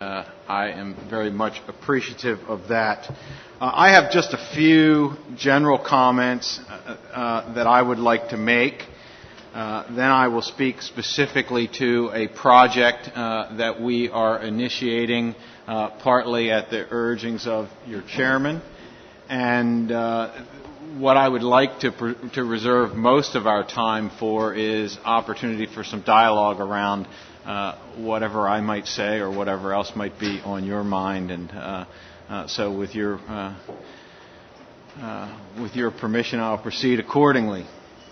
I am very much appreciative of that. I have just a few general comments that I would like to make. Then I will speak specifically to a project that we are initiating, partly at the urgings of your chairman. And what I would like to reserve most of our time for is opportunity for some dialogue around whatever I might say or whatever else might be on your mind. And so with your permission, I'll proceed accordingly.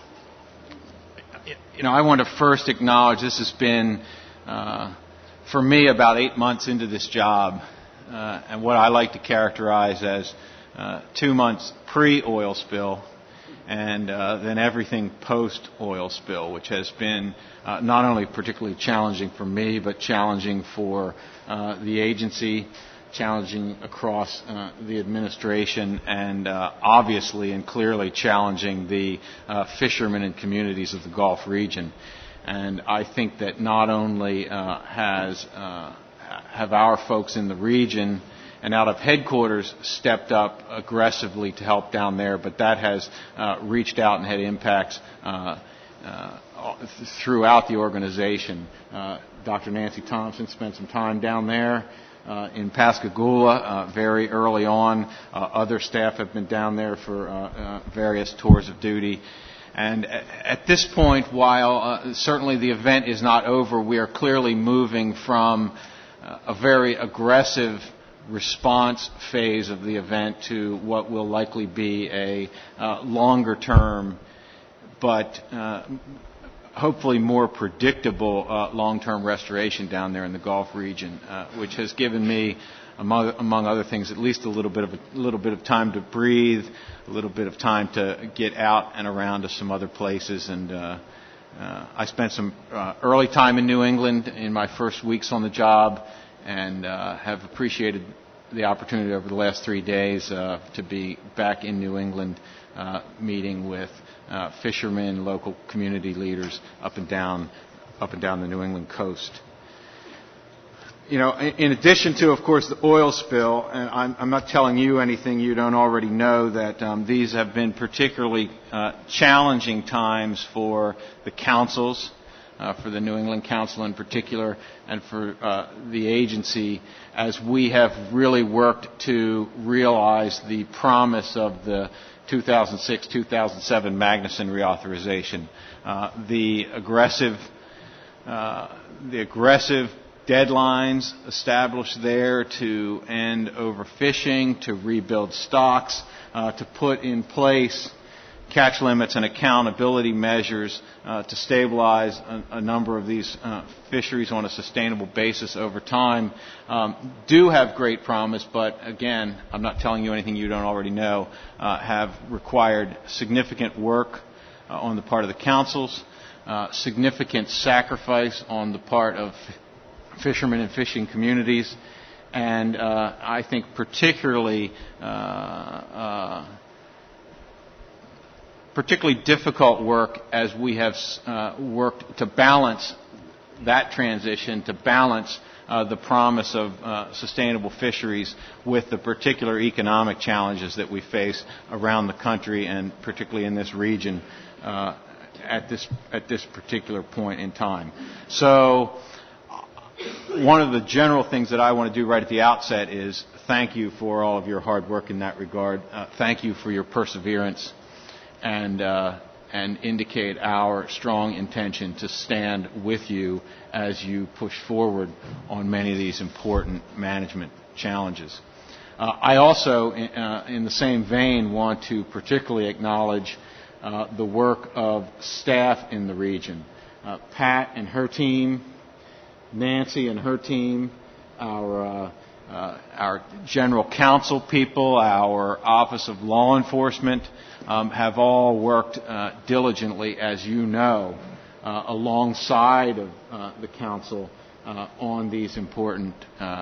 I want to first acknowledge this has been, for me, about 8 months into this job, and what I like to characterize as 2 months pre-oil spill, and then everything post-oil spill, which has been not only particularly challenging for me, but challenging for the agency, challenging across the administration, and obviously and clearly challenging the fishermen and communities of the Gulf region. And I think that not only have our folks in the region and out of headquarters stepped up aggressively to help down there, but that has reached out and had impacts throughout the organization. Dr. Nancy Thompson spent some time down there in Pascagoula very early on. Other staff have been down there for various tours of duty. And at this point, while certainly the event is not over, we are clearly moving from a very aggressive response phase of the event to what will likely be a longer term but hopefully more predictable long-term restoration down there in the Gulf region, which has given me, among other things, at least a little bit of time to breathe, a little bit of time to get out and around to some other places. And I spent some early time in New England in my first weeks on the job, and have appreciated the opportunity over the last 3 days to be back in New England, meeting with fishermen, local community leaders up and down the New England coast. In addition to, of course, the oil spill, and I'm not telling you anything you don't already know, that these have been particularly challenging times for the councils, for the New England Council in particular, and for the agency, as we have really worked to realize the promise of the 2006-2007 Magnuson reauthorization. The aggressive deadlines established there to end overfishing, to rebuild stocks, to put in place catch limits and accountability measures to stabilize a number of these fisheries on a sustainable basis over time, do have great promise, but again, I'm not telling you anything you don't already know, have required significant work on the part of the councils, significant sacrifice on the part of fishermen and fishing communities, and I think particularly difficult work as we have worked to balance that transition, to balance the promise of sustainable fisheries with the particular economic challenges that we face around the country and particularly in this region at this particular point in time. So one of the general things that I want to do right at the outset is thank you for all of your hard work in that regard. Thank you for your perseverance, and indicate our strong intention to stand with you as you push forward on many of these important management challenges. I also, in the same vein, want to particularly acknowledge the work of staff in the region. Pat and her team, Nancy and her team, our general counsel people, our Office of Law Enforcement, have all worked diligently, as you know, alongside of the council on these important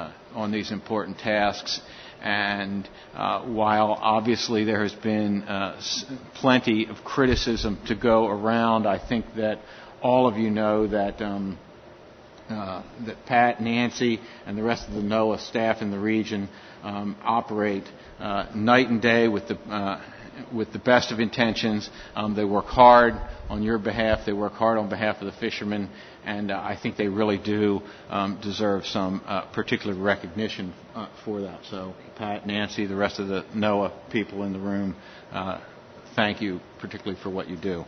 tasks. And while obviously there has been plenty of criticism to go around, I think that all of you know that that Pat, Nancy, and the rest of the NOAA staff in the region operate night and day with the best of intentions. They work hard on your behalf. They work hard on behalf of the fishermen, and I think they really do deserve some particular recognition for that. So, Pat, Nancy, the rest of the NOAA people in the room, thank you particularly for what you do.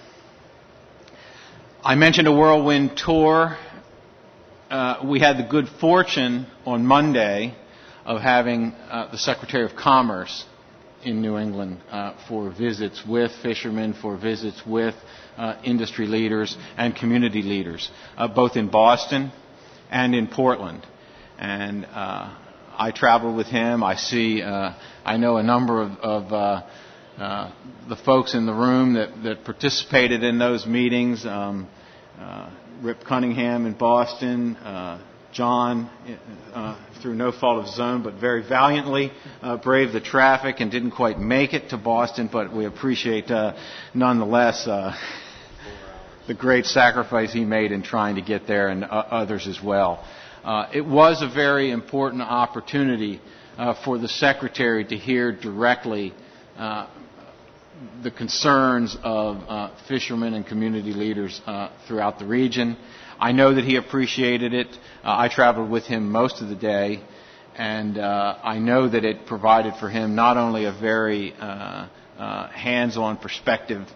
I mentioned a whirlwind tour. We had the good fortune on Monday of having the Secretary of Commerce in New England for visits with fishermen, for visits with industry leaders and community leaders, both in Boston and in Portland. And I traveled with him. I know a number of the folks in the room that participated in those meetings. Rip Cunningham in Boston, John, through no fault of his own, but very valiantly braved the traffic and didn't quite make it to Boston, but we appreciate nonetheless the great sacrifice he made in trying to get there, and others as well. It was a very important opportunity for the Secretary to hear directly the concerns of fishermen and community leaders throughout the region. I know that he appreciated it. I traveled with him most of the day, and I know that it provided for him not only a very hands-on perspective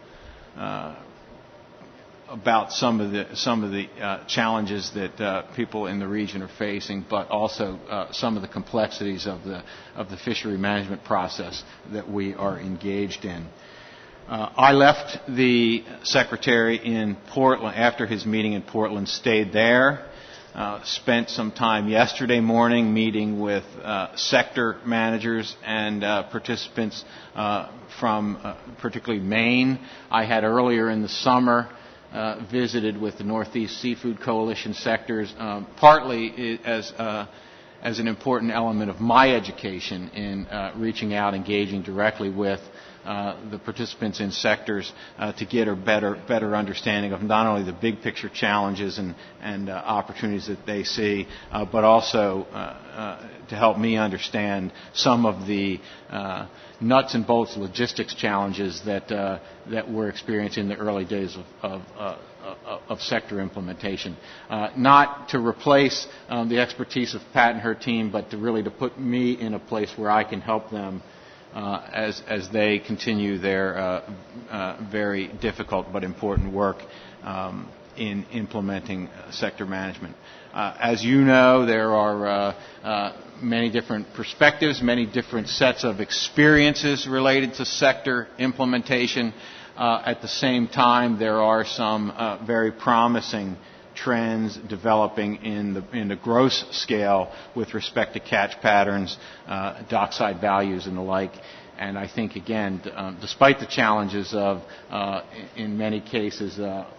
about some of the challenges that people in the region are facing, but also some of the complexities of the fishery management process that we are engaged in. I left the Secretary in Portland after his meeting in Portland, stayed there, spent some time yesterday morning meeting with sector managers and participants from particularly Maine. I had earlier in the summer visited with the Northeast Seafood Coalition sectors, partly as an important element of my education in reaching out, engaging directly with the participants in sectors to get a better understanding of not only the big picture challenges and opportunities that they see, but also to help me understand some of the nuts and bolts logistics challenges that we're experiencing in the early days of sector implementation. Not to replace the expertise of Pat and her team, but to put me in a place where I can help them as they continue their very difficult but important work in implementing sector management. As you know, there are many different perspectives, many different sets of experiences related to sector implementation. At the same time, there are some very promising trends developing in the gross scale with respect to catch patterns, dockside values, and the like. And I think, again, despite the challenges of, in many cases,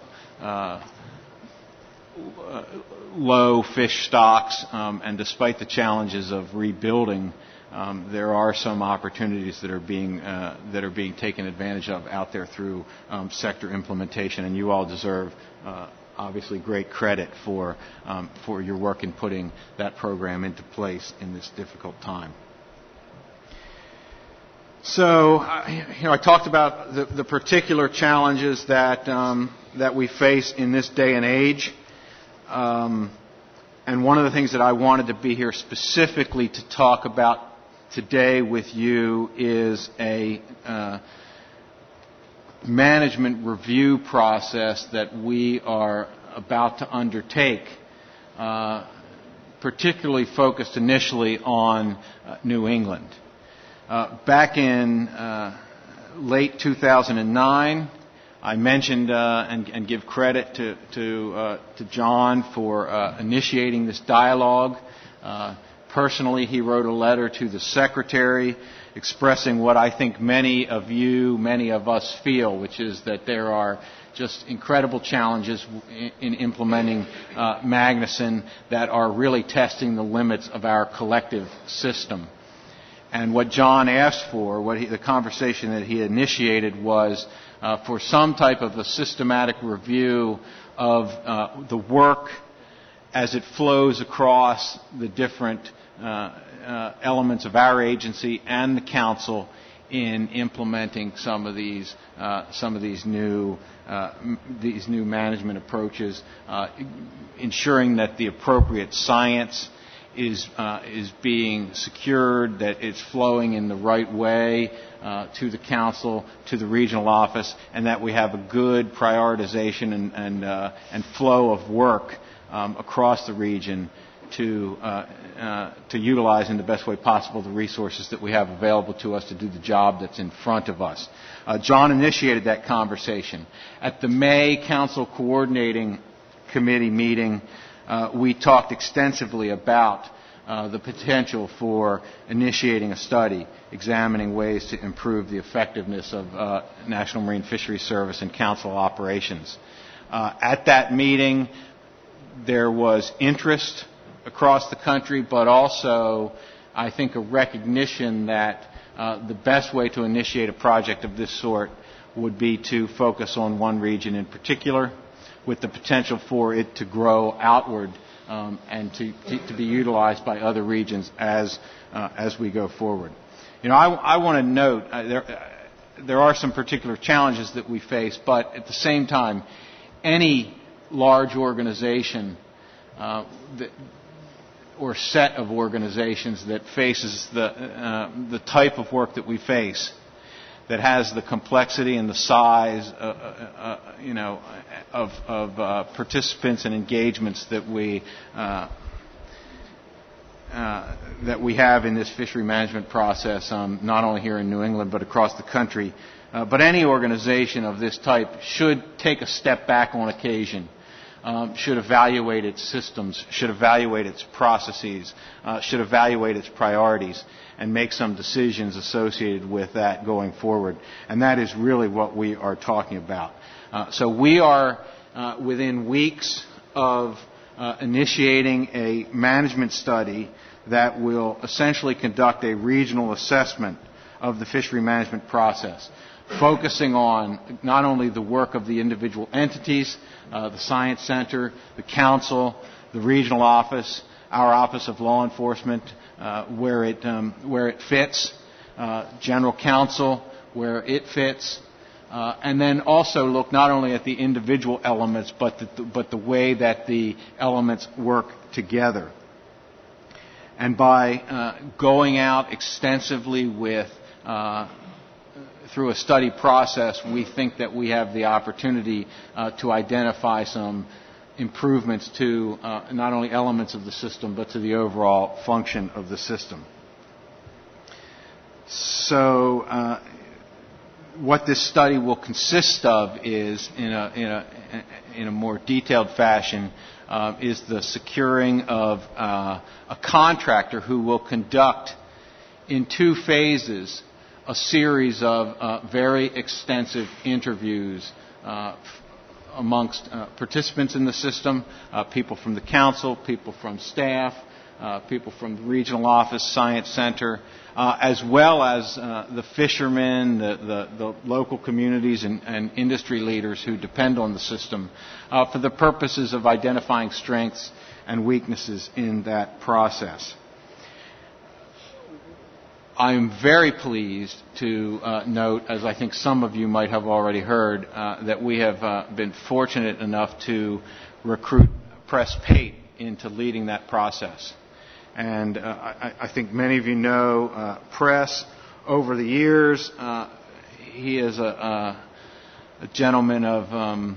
low fish stocks, and despite the challenges of rebuilding, there are some opportunities that are being taken advantage of out there through sector implementation, and you all deserve obviously great credit for your work in putting that program into place in this difficult time. So, I talked about the particular challenges that we face in this day and age, and one of the things that I wanted to be here specifically to talk about today with you is a management review process that we are about to undertake, particularly focused initially on New England. Back in late 2009, I mentioned and give credit to John for initiating this dialogue. Personally, he wrote a letter to the Secretary expressing what I think many of us feel, which is that there are just incredible challenges in implementing Magnuson that are really testing the limits of our collective system. And what John asked for, the conversation that he initiated was for some type of a systematic review of the work as it flows across the different elements of our agency and the council in implementing some of these new management approaches, ensuring that the appropriate science is being secured, that it's flowing in the right way to the council, to the regional office, and that we have a good prioritization and flow of work across the region to utilize in the best way possible the resources that we have available to us to do the job that's in front of us. John initiated that conversation. At the May Council Coordinating Committee meeting, we talked extensively about the potential for initiating a study examining ways to improve the effectiveness of National Marine Fisheries Service and council operations. At that meeting, there was interest across the country, but also, I think, a recognition that the best way to initiate a project of this sort would be to focus on one region in particular, with the potential for it to grow outward and to be utilized by other regions as we go forward. You know, I want to note there are some particular challenges that we face, but at the same time, any large organization or set of organizations that faces the type of work that we face, that has the complexity and the size, of participants and engagements that we have in this fishery management process, not only here in New England but across the country. But any organization of this type should take a step back on occasion. Should evaluate its systems, should evaluate its processes, should evaluate its priorities, and make some decisions associated with that going forward. And that is really what we are talking about. So we are within weeks of initiating a management study that will essentially conduct a regional assessment of the fishery management process, focusing on not only the work of the individual entities, the Science Center, the Council, the Regional Office, our Office of Law Enforcement, where it fits, General Counsel, where it fits, and then also look not only at the individual elements, but the way that the elements work together. And by going out extensively through a study process, we think that we have the opportunity to identify some improvements to not only elements of the system, but to the overall function of the system. So what this study will consist of is, in a more detailed fashion, is the securing of a contractor who will conduct in 2 phases a series of very extensive interviews amongst participants in the system, people from the council, people from staff, people from the regional office, science center, as well as the fishermen, the local communities and industry leaders who depend on the system for the purposes of identifying strengths and weaknesses in that process. I'm very pleased to note, as I think some of you might have already heard, that we have been fortunate enough to recruit Press Pate into leading that process. And I think many of you know Press. Over the years, he is a gentleman of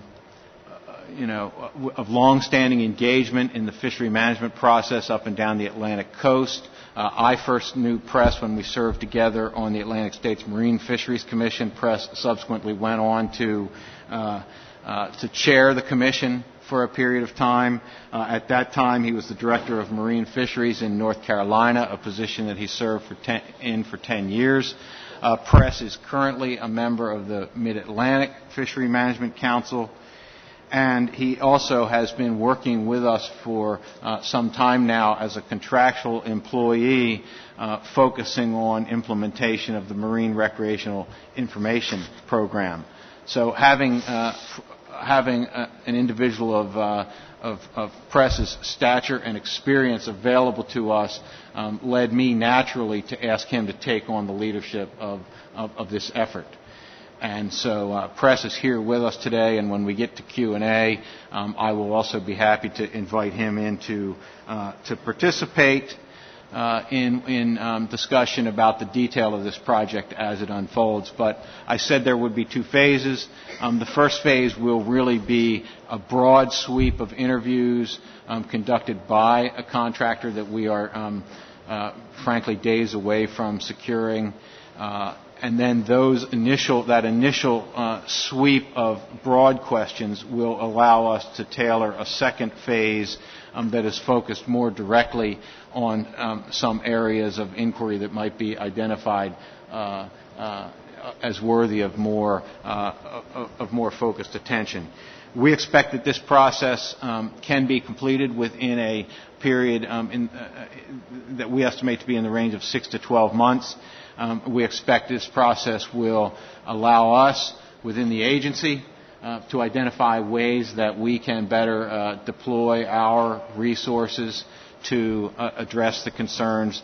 long-standing engagement in the fishery management process up and down the Atlantic coast. I first knew Press when we served together on the Atlantic States Marine Fisheries Commission. Press subsequently went on to chair the commission for a period of time. At that time, he was the director of marine fisheries in North Carolina, a position that he served for 10 years. Press is currently a member of the Mid-Atlantic Fishery Management Council. And he also has been working with us for some time now as a contractual employee, focusing on implementation of the Marine Recreational Information Program. So having having an individual of Press's stature and experience available to us led me naturally to ask him to take on the leadership of this effort. And so Press is here with us today, and when we get to Q&A, I will also be happy to invite him in to participate in discussion about the detail of this project as it unfolds. But I said there would be two phases. The first phase will really be a broad sweep of interviews conducted by a contractor that we are, frankly, days away from securing. And then that initial sweep of broad questions will allow us to tailor a second phase that is focused more directly on some areas of inquiry that might be identified as worthy of more focused attention. We expect that this process can be completed within a period that we estimate to be in the range of 6 to 12 months. We expect this process will allow us within the agency to identify ways that we can better deploy our resources to address the concerns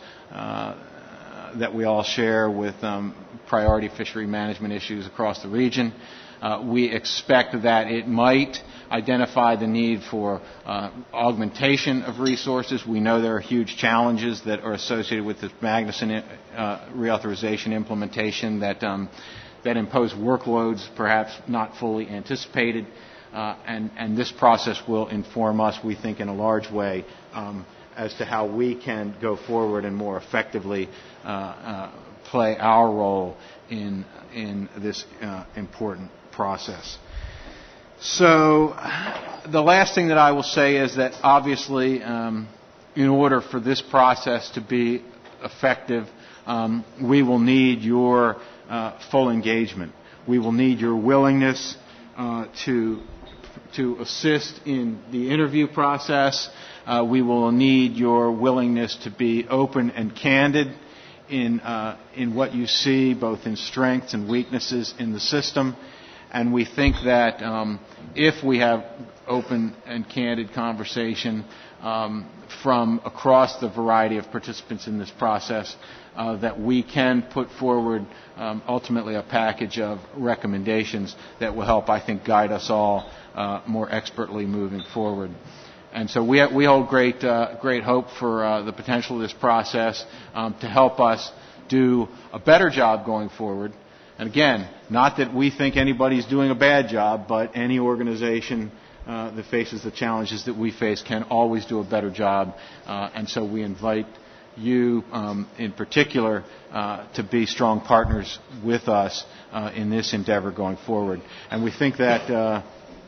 that we all share with priority fishery management issues across the region. We expect that it might identify the need for augmentation of resources. We know there are huge challenges that are associated with this Magnuson reauthorization implementation that impose workloads perhaps not fully anticipated. And this process will inform us, we think, in a large way as to how we can go forward and more effectively play our role in this important process. So the last thing that I will say is that obviously in order for this process to be effective, we will need your full engagement. We will need your willingness to assist in the interview process. We will need your willingness to be open and candid in what you see, both in strengths and weaknesses in the system. And we think that if we have open and candid conversation from across the variety of participants in this process, that we can put forward ultimately a package of recommendations that will help, I think, guide us all more expertly moving forward. And so we hold great hope for the potential of this process to help us do a better job going forward. And again, not that we think anybody's doing a bad job, but any organization that faces the challenges that we face can always do a better job. And so we invite you in particular to be strong partners with us in this endeavor going forward. And we think that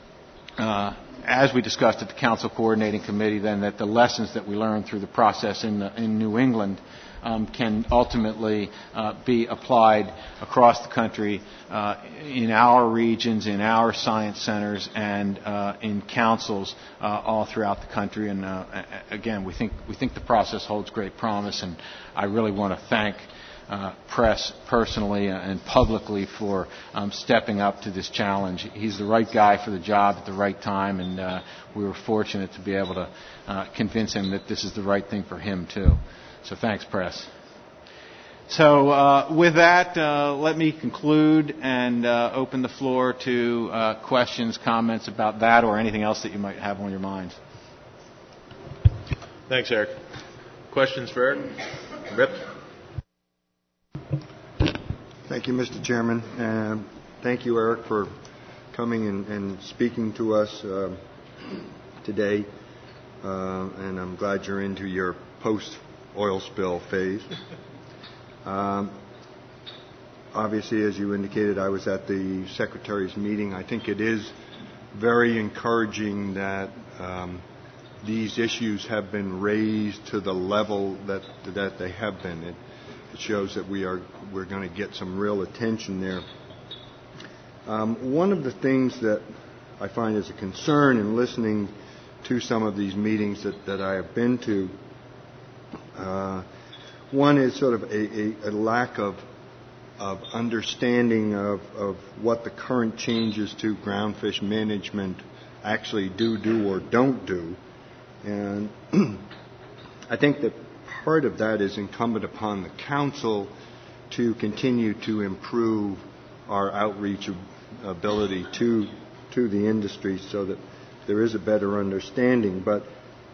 as we discussed at the Council Coordinating Committee, then that the lessons that we learned through the process in New England can ultimately be applied across the country in our regions, in our science centers, and in councils all throughout the country. And again, we think the process holds great promise, and I really want to thank Press personally and publicly for stepping up to this challenge. He's the right guy for the job at the right time, and we were fortunate to be able to convince him that this is the right thing for him too. So thanks, Press. So with that, let me conclude and open the floor to questions, comments about that, or anything else that you might have on your minds. Thanks, Eric. Questions for Eric? Rip? Thank you, Mr. Chairman. And thank you, Eric, for coming and speaking to us today. And I'm glad you're into your post-oil spill phase. Obviously, as you indicated, I was at the Secretary's meeting. I think it is very encouraging that these issues have been raised to the level that they have been. It shows that we're going to get some real attention there. One of the things that I find is a concern in listening to some of these meetings that I have been to, one is sort of a lack of understanding of what the current changes to groundfish management actually do or don't do. And I think that part of that is incumbent upon the council to continue to improve our outreach ability to the industry so that there is a better understanding. But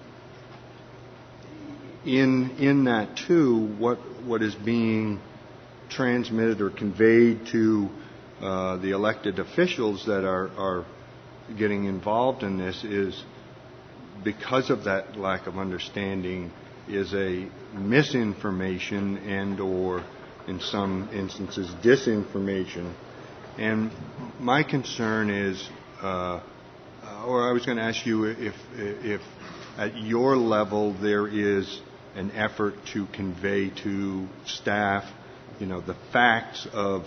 in that too, what is being transmitted or conveyed to the elected officials that are getting involved in this is, because of that lack of understanding, is a misinformation and or in some instances disinformation. And my concern is, or I was going to ask you if at your level there is an effort to convey to staff, the facts of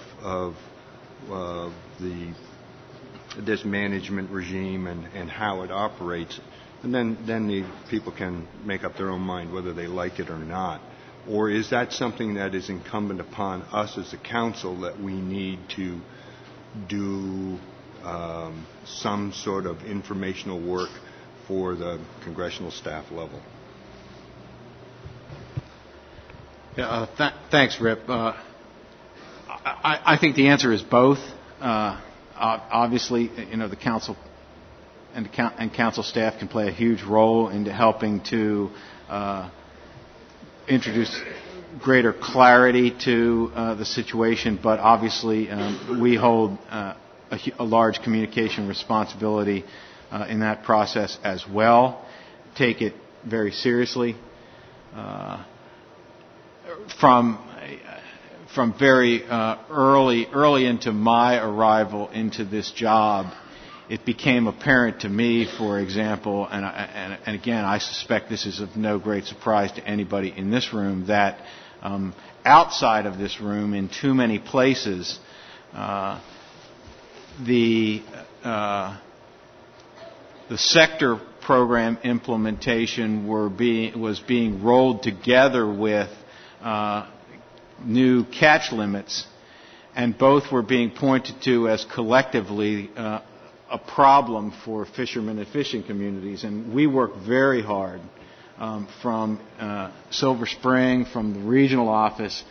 this management regime and how it operates, and then the people can make up their own mind whether they like it or not. Or is that something that is incumbent upon us as a council that we need to do some sort of informational work for the congressional staff level? Thanks, Rip. I think the answer is both. Obviously, the council and council staff can play a huge role into helping to introduce greater clarity to the situation, but obviously we hold a large communication responsibility in that process as well. Take it very seriously. From very early into my arrival into this job, it became apparent to me, for example, and again, I suspect this is of no great surprise to anybody in this room, that outside of this room, in too many places, the sector program implementation was being rolled together with new catch limits, and both were being pointed to as collectively a problem for fishermen and fishing communities. And we worked very hard from Silver Spring, from the regional office,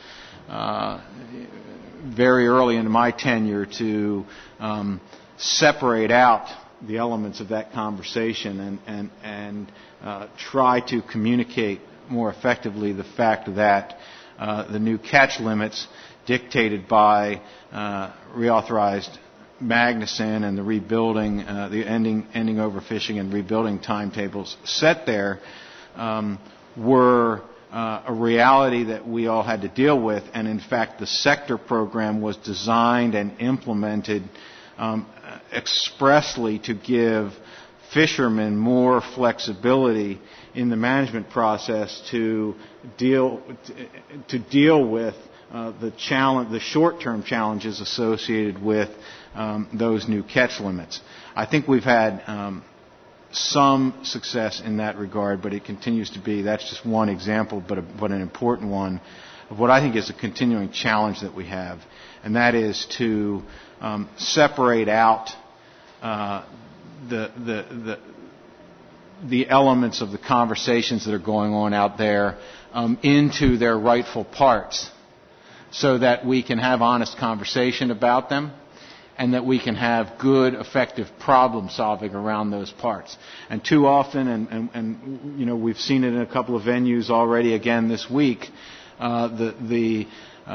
very early in my tenure to separate out the elements of that conversation and try to communicate more effectively the fact that the new catch limits dictated by reauthorized Magnuson and the rebuilding, the ending overfishing and rebuilding timetables set there were a reality that we all had to deal with. And in fact, the sector program was designed and implemented expressly to give fishermen more flexibility in the management process to deal with the short-term challenges associated with those new catch limits. I think we've had some success in that regard, but it continues to be, that's just one example, but an important one of what I think is a continuing challenge that we have, and that is to separate out the elements of the conversations that are going on out there into their rightful parts, so that we can have honest conversation about them and that we can have good, effective problem solving around those parts. And too often, and we've seen it in a couple of venues already again this week, the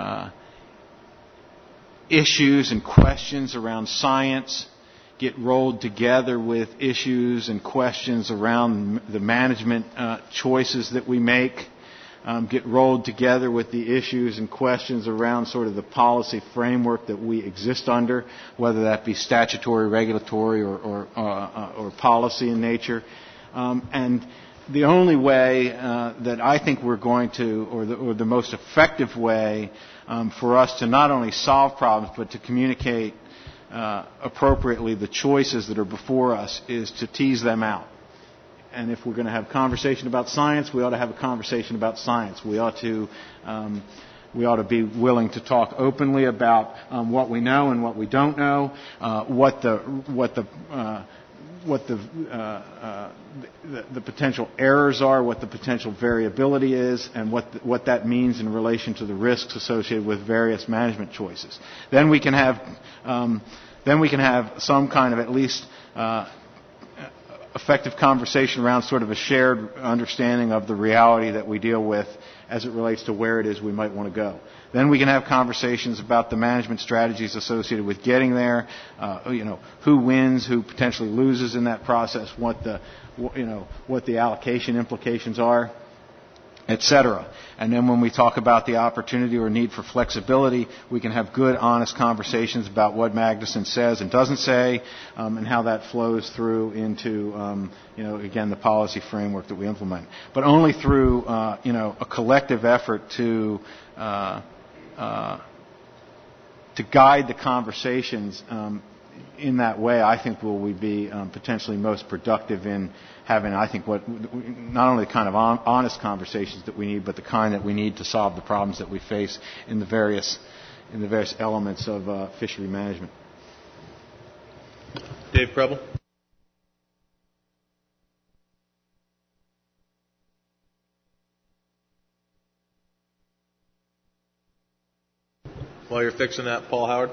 issues and questions around science get rolled together with issues and questions around the management choices that we make, get rolled together with the issues and questions around sort of the policy framework that we exist under, whether that be statutory, regulatory, or policy in nature. And the only way that I think we're going to, or the most effective way for us to not only solve problems but to communicate appropriately the choices that are before us, is to tease them out. And if we're going to have conversation about science, we ought to have a conversation about science. We ought to We ought to be willing to talk openly about what we know and what we don't know, what the potential errors are, what the potential variability is, and what that means in relation to the risks associated with various management choices. Then we can have some kind of at least effective conversation around sort of a shared understanding of the reality that we deal with as it relates to where it is we might want to go. Then we can have conversations about the management strategies associated with getting there, who wins, who potentially loses in that process, what the allocation implications are, etc. And then when we talk about the opportunity or need for flexibility, we can have good, honest conversations about what Magnuson says and doesn't say, and how that flows through into, again, the policy framework that we implement. But only through, a collective effort to guide the conversations in that way, I think will we be potentially most productive in having, I think, not only the kind of honest conversations that we need, but the kind that we need to solve the problems that we face in the various elements of fishery management. Dave Preble. While you're fixing that, Paul Howard.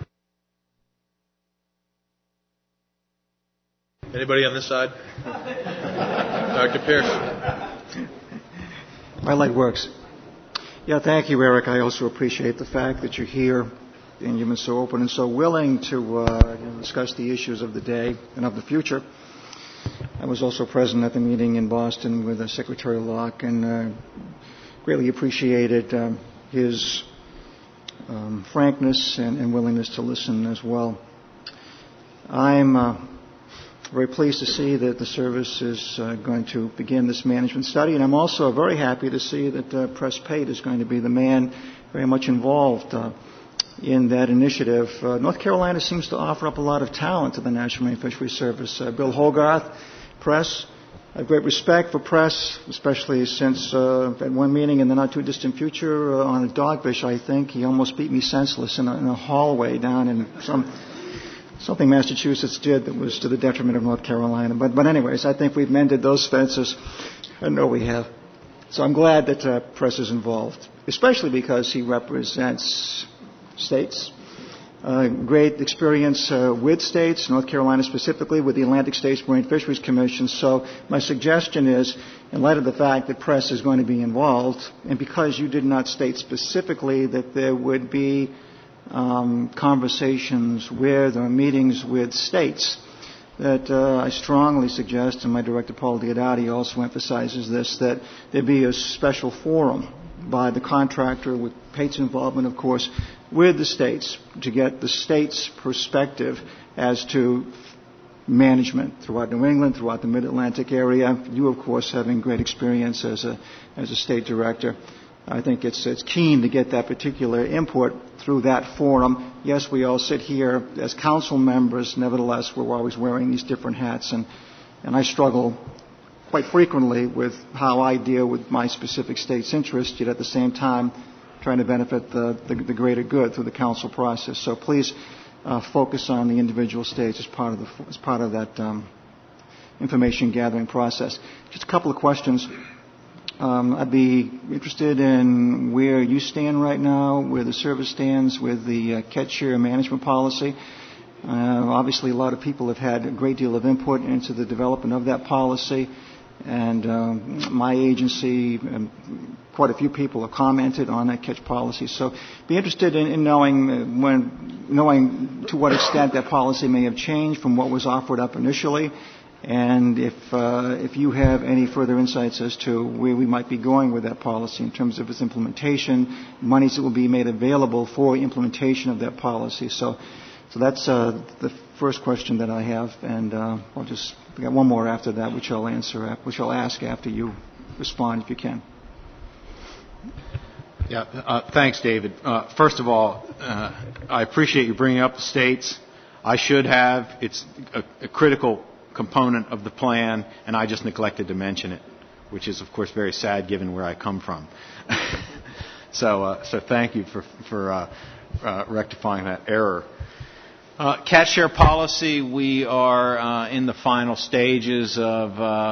Anybody on this side? Dr. Pierce. My light works. Yeah, thank you, Eric. I also appreciate the fact that you're here and you've been so open and so willing to discuss the issues of the day and of the future. I was also present at the meeting in Boston with Secretary Locke and greatly appreciated his frankness and willingness to listen as well. I'm very pleased to see that the service is going to begin this management study, and I'm also very happy to see that Press Pate is going to be the man very much involved in that initiative. North Carolina seems to offer up a lot of talent to the National Marine Fisheries Service. Bill Hogarth, Press. I have great respect for Press, especially since at one meeting in the not-too-distant future on a dogfish, I think, he almost beat me senseless in a hallway down in something Massachusetts did that was to the detriment of North Carolina. But anyways, I think we've mended those fences. I know we have. So I'm glad that Press is involved, especially because he represents states. Great experience with states, North Carolina specifically, with the Atlantic States Marine Fisheries Commission. So my suggestion is, in light of the fact that Press is going to be involved, and because you did not state specifically that there would be conversations with or meetings with states, that I strongly suggest, and my director Paul Diodati also emphasizes this, that there be a special forum by the contractor with Pate's involvement, of course, with the states to get the states' perspective as to management throughout New England, throughout the Mid-Atlantic area. You, of course, having great experience as a state director. I think it's keen to get that particular input through that forum. Yes, we all sit here as council members. Nevertheless, we're always wearing these different hats, and I struggle quite frequently with how I deal with my specific state's interest, yet at the same time trying to benefit the greater good through the council process. So please focus on the individual states as part of that information gathering process. Just a couple of questions. I'd be interested in where you stand right now, where the service stands with the catch share management policy. Obviously, a lot of people have had a great deal of input into the development of that policy, and my agency, quite a few people have commented on that catch policy. So, be interested in knowing to what extent that policy may have changed from what was offered up initially. And if you have any further insights as to where we might be going with that policy in terms of its implementation, monies that will be made available for implementation of that policy. So that's the first question that I have, and I'll just got one more after that, which I'll ask after you respond if you can. Yeah, thanks, David. First of all, I appreciate you bringing up the states. I should have. It's a critical component of the plan, and I just neglected to mention it, which is, of course, very sad given where I come from. So thank you for rectifying that error. Catch share policy, we are in the final stages of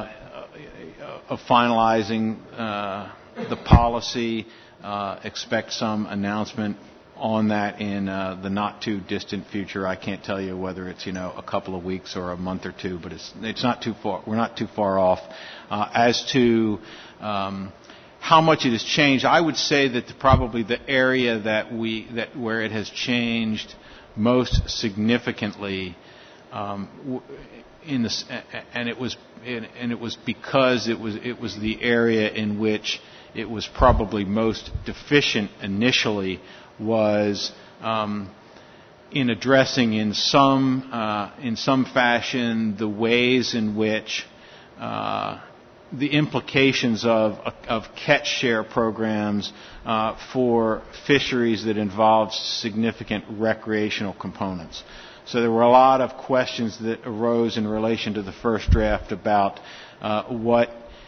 finalizing the policy. Expect some announcement on that in the not too distant future. I can't tell you whether it's a couple of weeks or a month or two, but it's not too far. We're not too far off. As to how much it has changed, I would say that probably the area where it has changed most significantly, and it was because it was the area in which it was probably most deficient initially, was in addressing in some fashion the ways in which the implications of catch share programs for fisheries that involved significant recreational components. So there were a lot of questions that arose in relation to the first draft about what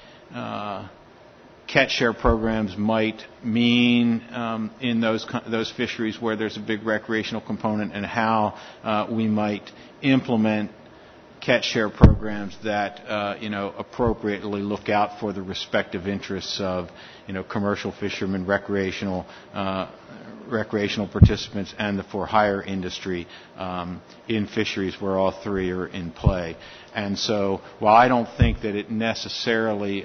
catch share programs might mean in those fisheries where there's a big recreational component, and how we might implement catch share programs that appropriately look out for the respective interests of commercial fishermen, recreational participants, and the for-hire industry in fisheries where all three are in play. And so, while I don't think that it necessarily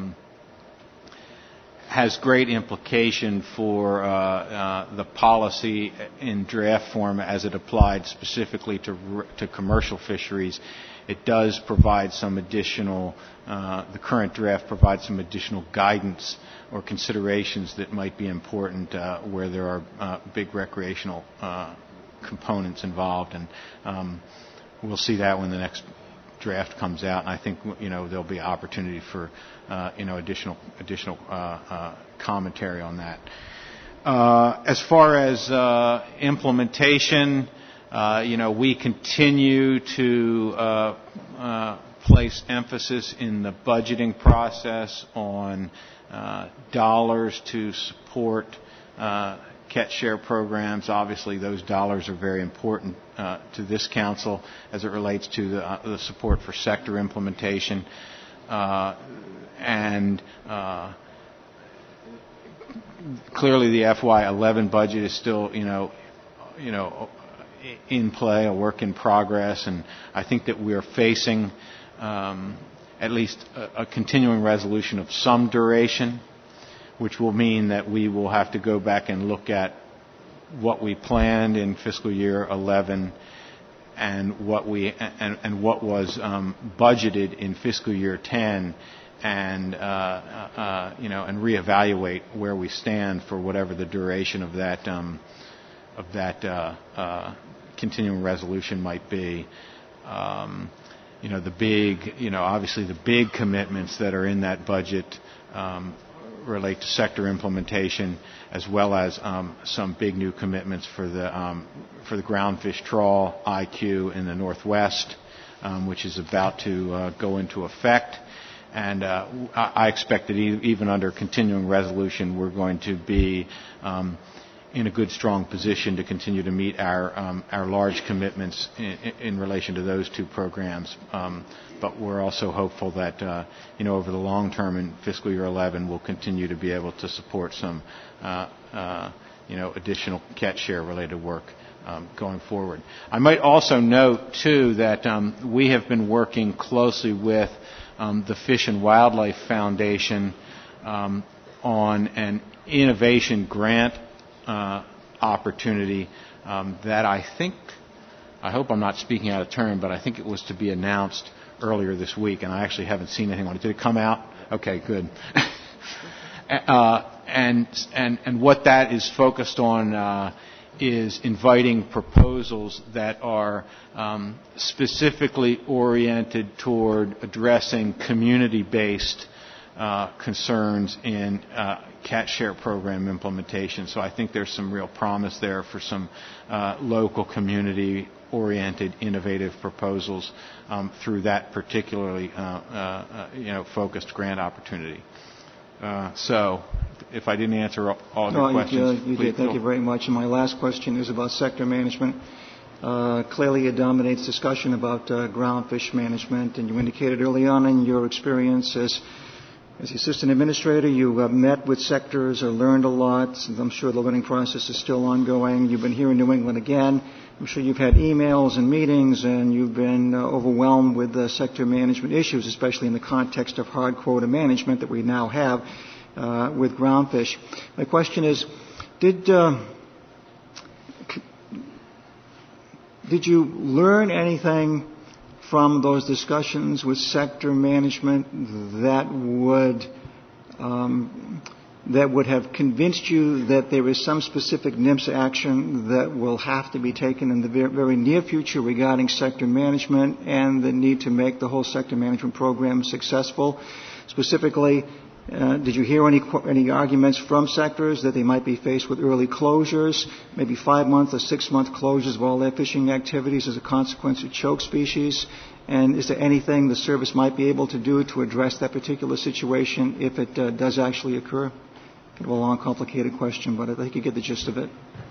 has great implication for the policy in draft form as it applied specifically to commercial fisheries, it does provide some additional, the current draft provides some additional guidance or considerations that might be important where there are big recreational components involved. And we'll see that when the next draft comes out, and I think there'll be opportunity for additional commentary on that. As far as implementation, we continue to place emphasis in the budgeting process on dollars to support catch share programs. Obviously, those dollars are very important to this council as it relates to the support for sector implementation. And clearly, the FY11 budget is still, in play, a work in progress, and I think that we are facing at least a continuing resolution of some duration, which will mean that we will have to go back and look at what we planned in fiscal year 11 and what was budgeted in fiscal year 10, and and reevaluate where we stand for whatever the duration of that continuing resolution might be. Obviously the big commitments that are in that budget relate to sector implementation, as well as some big new commitments for the groundfish trawl IQ in the Northwest, which is about to go into effect. And I expect that even under continuing resolution, we're going to be in a good, strong position to continue to meet our large commitments in relation to those two programs. But we're also hopeful that over the long term in fiscal year 11, we'll continue to be able to support some additional catch share related work going forward. I might also note too that we have been working closely with the Fish and Wildlife Foundation on an innovation grant opportunity that I hope I'm not speaking out of turn, but I think it was to be announced earlier this week, and I actually haven't seen anything on it. Did it come out? Okay, good. And what that is focused on is inviting proposals that are specifically oriented toward addressing community-based concerns in catch share program implementation. So I think there's some real promise there for some local community-oriented innovative proposals through that particularly focused grant opportunity. So if I didn't answer all No, your questions. you did. Thank you very much. And my last question is about sector management. Clearly, it dominates discussion about groundfish management, and you indicated early on in your experience as the assistant administrator, you met with sectors or learned a lot. I'm sure the learning process is still ongoing. You've been here in New England again. I'm sure you've had emails and meetings, and you've been overwhelmed with sector management issues, especially in the context of hard quota management that we now have with groundfish. My question is, did you learn anything from those discussions with sector management that would have convinced you that there is some specific NIMS action that will have to be taken in the very near future regarding sector management and the need to make the whole sector management program successful? Specifically, did you hear any arguments from sectors that they might be faced with early closures, maybe 5-month or 6-month closures of all their fishing activities as a consequence of choke species? And is there anything the service might be able to do to address that particular situation if it does actually occur? Kind of a long, complicated question, but I think you get the gist of it.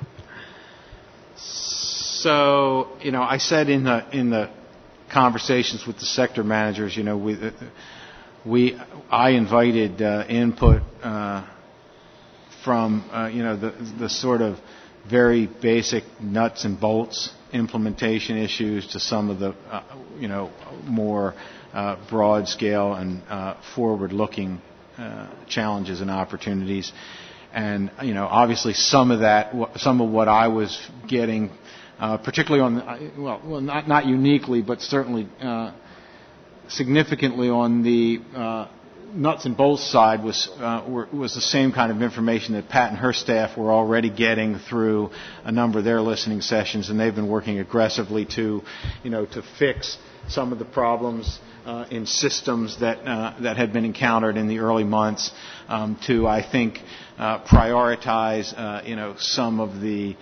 So, I said in the conversations with the sector managers, I invited input from the sort of very basic nuts and bolts implementation issues to some of the more broad scale and forward-looking challenges and opportunities. And obviously some of what I was getting, particularly on not uniquely, but certainly significantly on the nuts and bolts side was the same kind of information that Pat and her staff were already getting through a number of their listening sessions, and they've been working aggressively to fix some of the problems in systems that had been encountered in the early months, to I think prioritize some of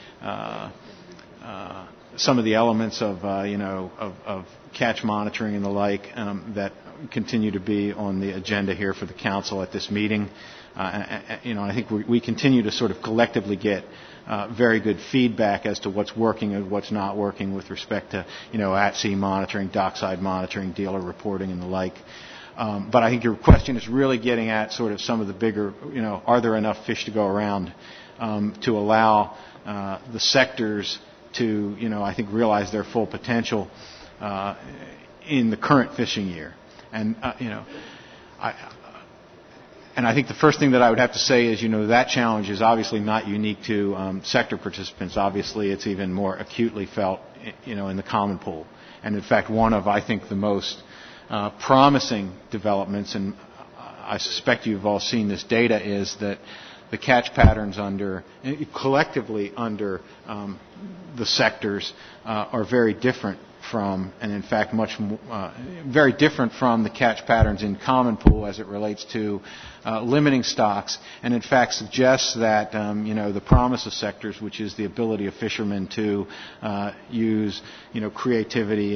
the elements of catch monitoring and the like that continue to be on the agenda here for the council at this meeting. I think we continue to sort of collectively get very good feedback as to what's working and what's not working with respect to at-sea monitoring, dockside monitoring, dealer reporting, and the like. But I think your question is really getting at sort of some of the bigger, are there enough fish to go around to allow the sectors to, I think, realize their full potential in the current fishing year. And, I think the first thing that I would have to say is, that challenge is obviously not unique to sector participants. Obviously, it's even more acutely felt, in the common pool. And in fact, one of, I think, the most promising developments, and I suspect you've all seen this data, is that the catch patterns collectively under the sectors are very different from, and in fact very different from the catch patterns in common pool as it relates to limiting stocks, and in fact suggests that the promise of sectors, which is the ability of fishermen to use creativity,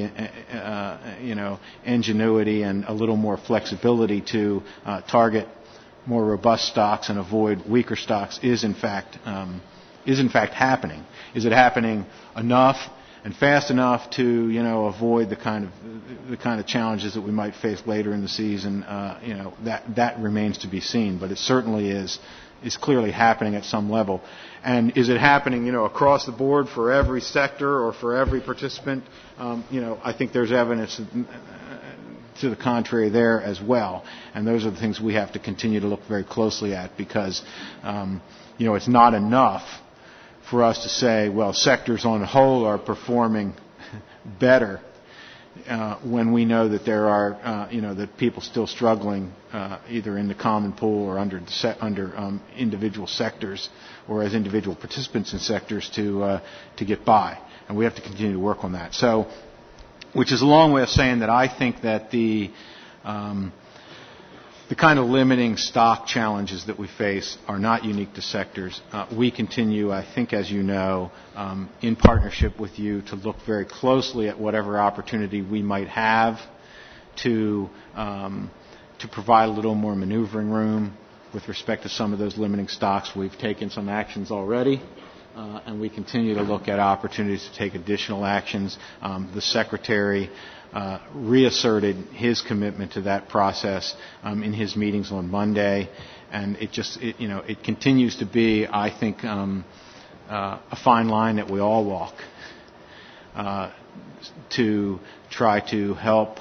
ingenuity, and a little more flexibility to target more robust stocks and avoid weaker stocks, is in fact happening. Is it happening enough and fast enough to avoid the kind of challenges that we might face later in the season? That remains to be seen, but it certainly is clearly happening at some level. And is it happening across the board for every sector or for every participant? I think there's evidence to the contrary there as well, and those are the things we have to continue to look very closely at, because it's not enough for us to say, well, sectors on the whole are performing better when we know that there are that people still struggling either in the common pool or under individual sectors or as individual participants in sectors to get by, and we have to continue to work on that. So, which is a long way of saying that I think that the kind of limiting stock challenges that we face are not unique to sectors. We continue, I think, as you know, in partnership with you, to look very closely at whatever opportunity we might have to provide a little more maneuvering room with respect to some of those limiting stocks. We've taken some actions already, and we continue to look at opportunities to take additional actions. The Secretary reasserted his commitment to that process in his meetings on Monday, and it continues to be, I think, a fine line that we all walk to try to help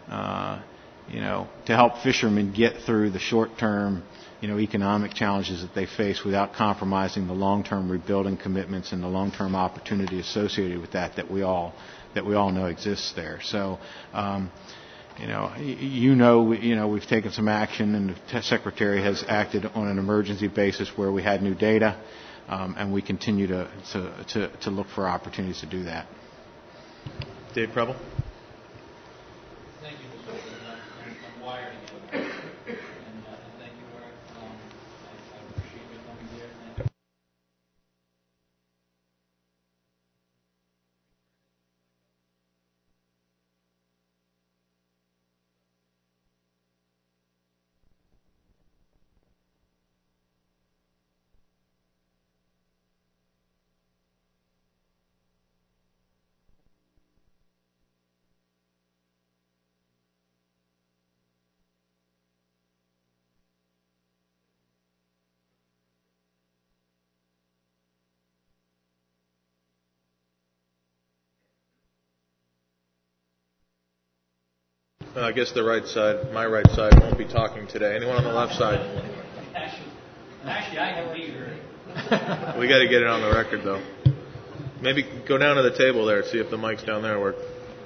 fishermen get through the short-term economic challenges that they face without compromising the long-term rebuilding commitments and the long-term opportunity associated with that we all know exists there. So, we've taken some action, and the Secretary has acted on an emergency basis where we had new data, and we continue to look for opportunities to do that. Dave Preble. Thank you, Mr. President. I'm wired again. And thank you, Eric. I appreciate you coming here. Thank you. I guess the right side, my right side, won't be talking today. Anyone on the left side? Actually, I can be here. We got to get it on the record, though. Maybe go down to the table there and see if the mics down there work.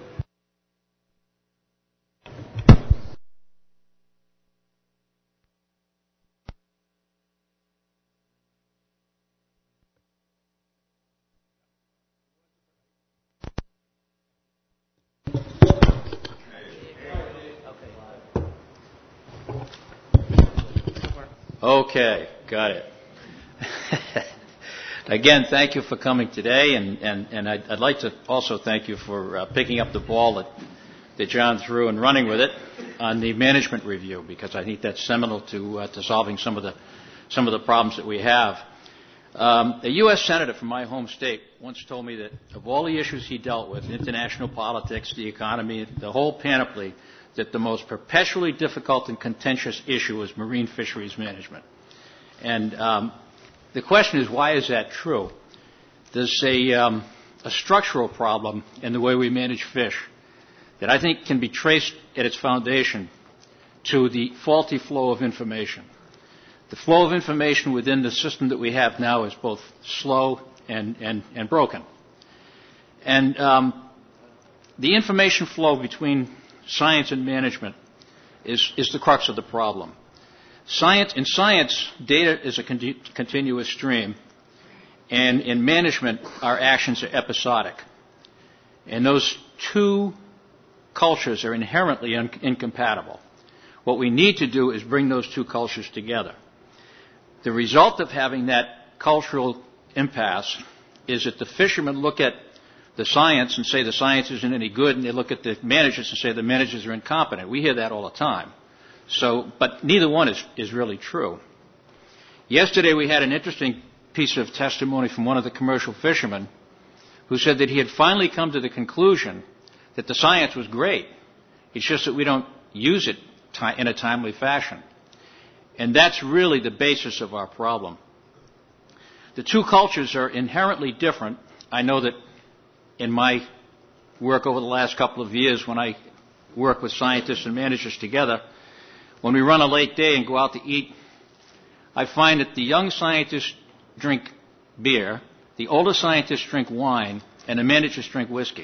Okay, got it. Again, thank you for coming today, and I'd like to also thank you for picking up the ball that John threw and running with it on the management review, because I think that's seminal to solving some of the problems that we have. A U.S. Senator from my home state once told me that of all the issues he dealt with, international politics, the economy, the whole panoply, that the most perpetually difficult and contentious issue was marine fisheries management. And the question is, why is that true? There's a structural problem in the way we manage fish that I think can be traced at its foundation to the faulty flow of information. The flow of information within the system that we have now is both slow and broken. And the information flow between science and management is the crux of the problem. In science, data is a continuous stream, and in management, our actions are episodic. And those two cultures are inherently incompatible. What we need to do is bring those two cultures together. The result of having that cultural impasse is that the fishermen look at the science and say the science isn't any good, and they look at the managers and say the managers are incompetent. We hear that all the time. But neither one is really true. Yesterday we had an interesting piece of testimony from one of the commercial fishermen who said that he had finally come to the conclusion that the science was great. It's just that we don't use it in a timely fashion. And that's really the basis of our problem. The two cultures are inherently different. I know that in my work over the last couple of years, when I work with scientists and managers together, when we run a late day and go out to eat, I find that the young scientists drink beer, the older scientists drink wine, and the managers drink whiskey.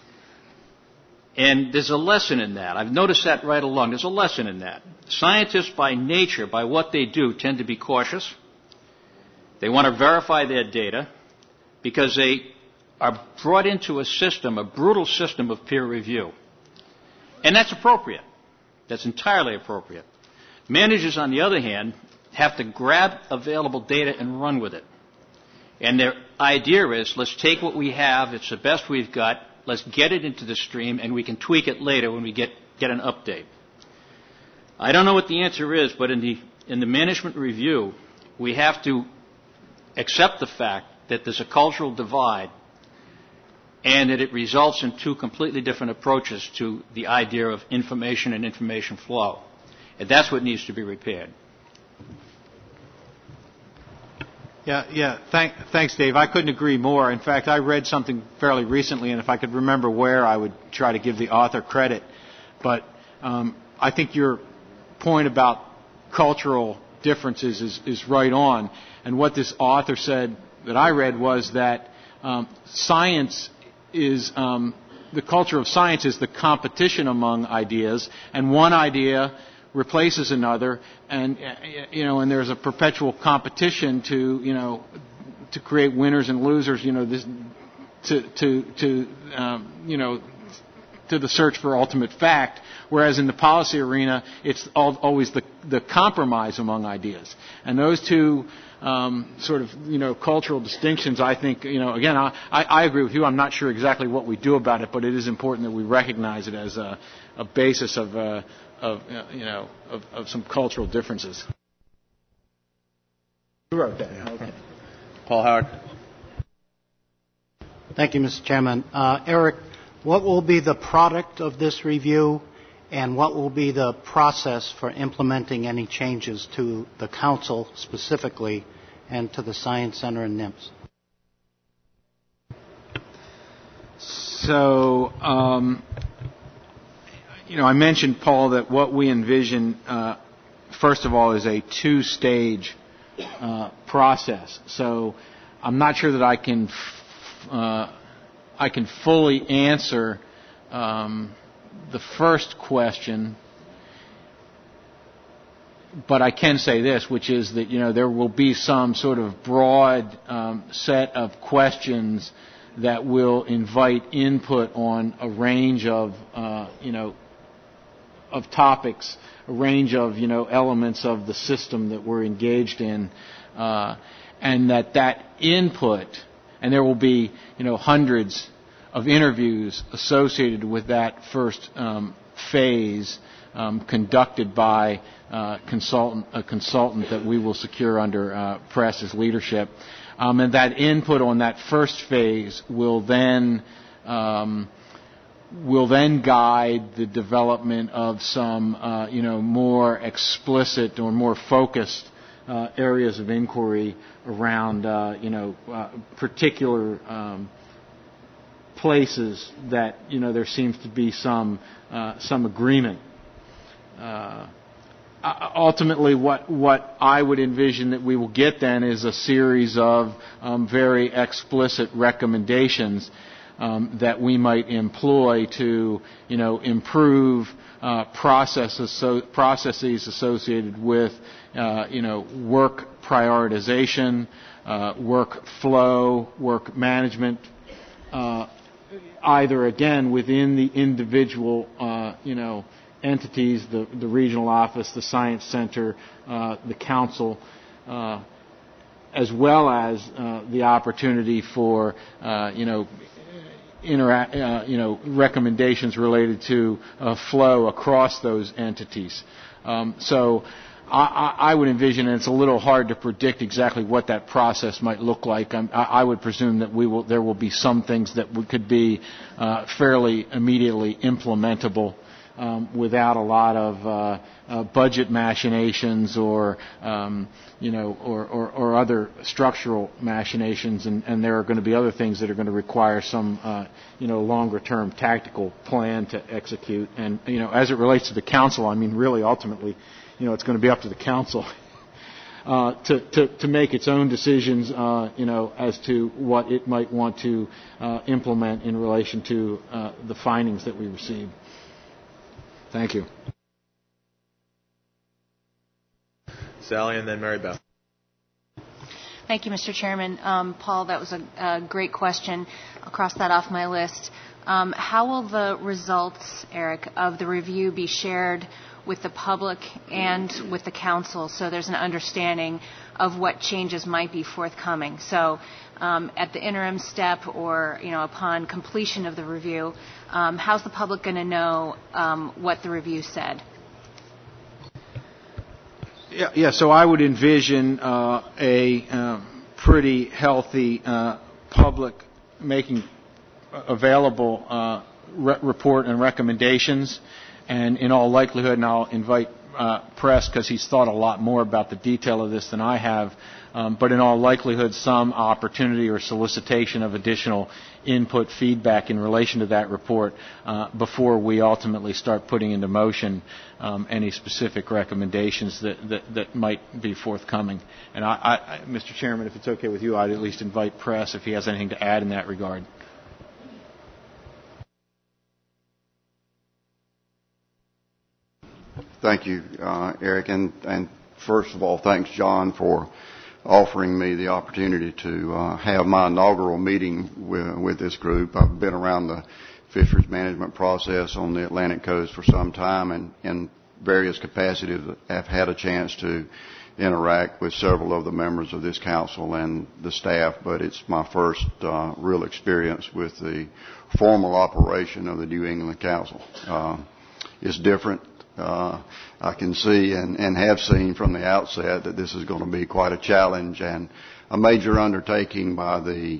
And there's a lesson in that. I've noticed that right along. There's a lesson in that. Scientists, by nature, by what they do, tend to be cautious. They want to verify their data because they are brought into a system, a brutal system of peer review. And that's appropriate. That's entirely appropriate. Managers, on the other hand, have to grab available data and run with it. And their idea is, let's take what we have, it's the best we've got, let's get it into the stream, and we can tweak it later when we get an update. I don't know what the answer is, but in the in the management review, we have to accept the fact that there's a cultural divide and that it results in two completely different approaches to the idea of information and information flow. And that's what needs to be repaired. Thanks, Dave. I couldn't agree more. In fact, I read something fairly recently, and if I could remember where, I would try to give the author credit. But I think your point about cultural differences is right on. And what this author said that I read was that science is the culture of science is the competition among ideas, and one idea replaces another, and and there's a perpetual competition to create winners and losers. To the search for ultimate fact, whereas in the policy arena, it's always the compromise among ideas. And those two cultural distinctions, I think, again, I agree with you. I'm not sure exactly what we do about it, but it is important that we recognize it as a basis of some cultural differences. You wrote that. Okay. Paul Howard. Thank you, Mr. Chairman. Eric, what will be the product of this review, and what will be the process for implementing any changes to the Council specifically and to the Science Center and NIMS? So, I mentioned, Paul, that what we envision, first of all, is a two-stage process. So I'm not sure that I can fully answer the first question, but I can say this, which is that there will be some sort of broad set of questions that will invite input on a range of of topics, a range of elements of the system that we're engaged in, and that input, and there will be hundreds of interviews associated with that first phase, conducted by a consultant that we will secure under Press's leadership, and that input on that first phase will then guide the development of some more explicit or more focused areas of inquiry around particular places that there seems to be some agreement. Ultimately, what I would envision that we will get then is a series of very explicit recommendations that we might employ to improve processes associated with work prioritization, work flow, work management, either again within the individual entities, the regional office, the science center, the council, as well as the opportunity for recommendations related to flow across those entities. So I would envision, and it's a little hard to predict exactly what that process might look like. I would presume that there will be some things that could be fairly immediately implementable without a lot of budget machinations or other structural machinations, and there are going to be other things that are going to require some longer-term tactical plan to execute. And as it relates to the council, I mean, really, ultimately, it's going to be up to the council to make its own decisions, as to what it might want to implement in relation to the findings that we receive. Thank you. Sally, and then Mary Beth. Thank you, Mr. Chairman. Paul, that was a great question. I'll cross that off my list. How will the results, Eric, of the review be shared with the public and with the council, so there's an understanding of what changes might be forthcoming? So at the interim step or upon completion of the review, how's the public going to know what the review said? Yeah, so I would envision a pretty healthy public making available report and recommendations, and in all likelihood, and I'll invite Press because he's thought a lot more about the detail of this than I have, but in all likelihood, some opportunity or solicitation of additional input feedback in relation to that report before we ultimately start putting into motion any specific recommendations that might be forthcoming. And Mr. Chairman, if it's okay with you, I'd at least invite Press if he has anything to add in that regard. Thank you, Eric. And first of all, thanks, John, for offering me the opportunity to have my inaugural meeting with this group. I've been around the fisheries management process on the Atlantic coast for some time, and in various capacities have had a chance to interact with several of the members of this council and the staff, but it's my first real experience with the formal operation of the New England Council. It's different. I can see and have seen from the outset that this is going to be quite a challenge and a major undertaking by the